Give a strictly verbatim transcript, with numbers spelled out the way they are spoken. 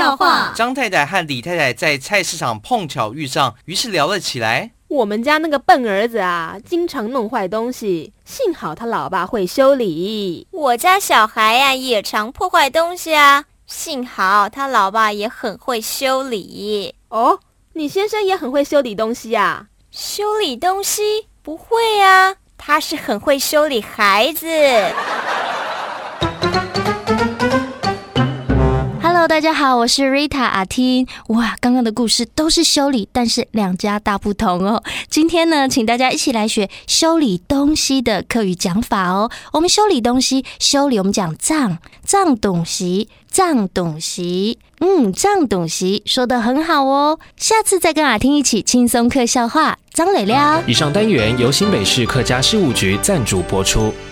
笑话。 张太太和李太太在菜市场碰巧遇上，于是聊了起来。 我们家那个笨儿子啊，经常弄坏东西，幸好他老爸会修理。 我家小孩啊，也常破坏东西啊，幸好他老爸也很会修理。 哦，你先生也很会修理东西啊？ 修理东西？不会啊，他是很会修理孩子。 Hello， 大家好，我是 Rita 阿听。哇，刚刚的故事都是修理，但是两家大不同哦。今天呢，请大家一起来学修理东西的客语讲法哦。我们修理东西，修理我们讲脏脏东西，脏东西，嗯，脏东西说得很好哦。下次再跟阿听一起轻松客笑话，张磊聊。 以上单元由新北市客家事务局赞助播出。